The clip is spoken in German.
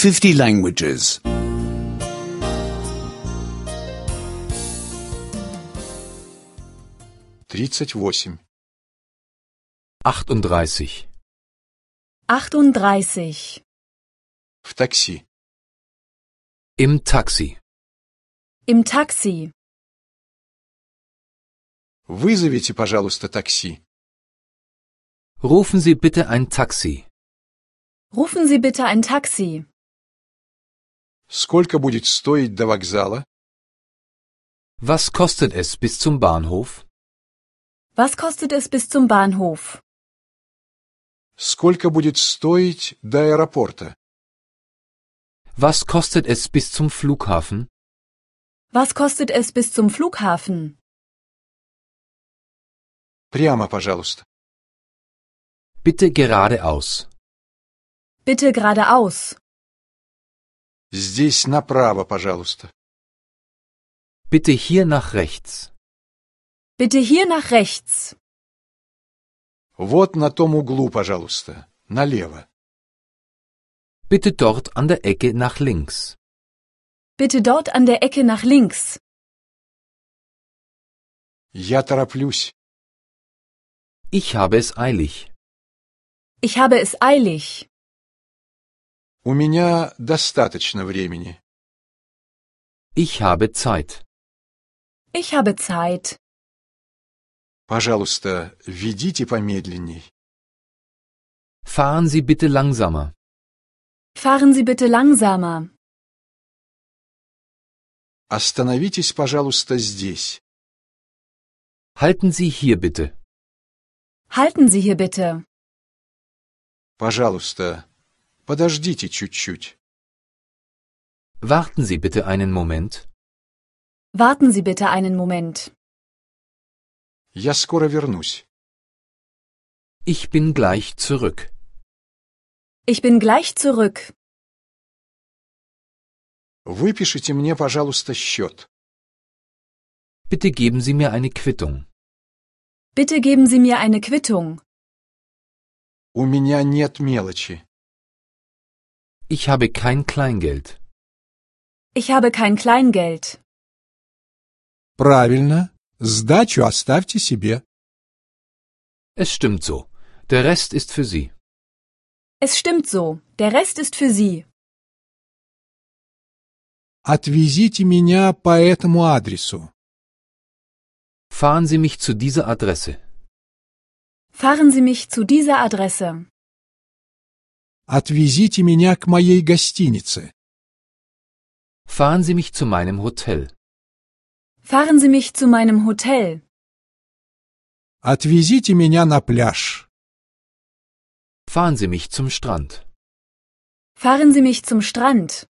50 languages. 38. 38. 38. В такси. Im Taxi. Im Taxi. Вызовите, пожалуйста, такси. Rufen Sie bitte ein Taxi. Rufen Sie bitte ein Taxi. Сколько будет стоить до вокзала? Was kostet es bis zum Bahnhof? Was kostet es bis zum Bahnhof? Сколько будет стоить до аэропорта? Was kostet es bis zum Flughafen? Was kostet es bis zum Flughafen? Прямо, пожалуйста. Bitte geradeaus. Bitte geradeaus. Здесь направо, пожалуйста. Bitte hier nach rechts. Bitte hier nach rechts. Вот на том углу, пожалуйста. Налево. Bitte dort an der Ecke nach links. Bitte dort an der Ecke nach links. Я тороплюсь. Ich habe es eilig. Ich habe es eilig. У меня достаточно времени. Ich habe Zeit. Ich habe Zeit. Пожалуйста, ведите помедленней. Fahren Sie bitte langsamer. Fahren Sie bitte langsamer. Остановитесь, пожалуйста, здесь. Halten Sie hier bitte. Halten Sie hier bitte. Пожалуйста, подождите чуть-чуть. Warten Sie bitte einen Moment. Warten Sie bitte einen Moment. Я скоро вернусь. Ich bin gleich zurück. Ich bin gleich zurück. Выпишите мне, пожалуйста, счет. Bitte geben Sie mir eine Quittung. Bitte geben Sie mir eine Quittung. У меня нет мелочи. Ich habe kein Kleingeld. Ich habe kein Kleingeld. Правильно. Сдачу оставьте себе. Es stimmt so. Der Rest ist für Sie. Es stimmt so. Der Rest ist für Sie. Отвезите меня по этому адресу. Fahren Sie mich zu dieser Adresse. Fahren Sie mich zu dieser Adresse. Отвезите меня к моей гостинице. Fahren Sie mich zu meinem Hotel. Fahren Sie mich zu meinem Hotel. Отвезите меня на пляж. Fahren Sie mich zum Strand. Fahren Sie mich zum Strand.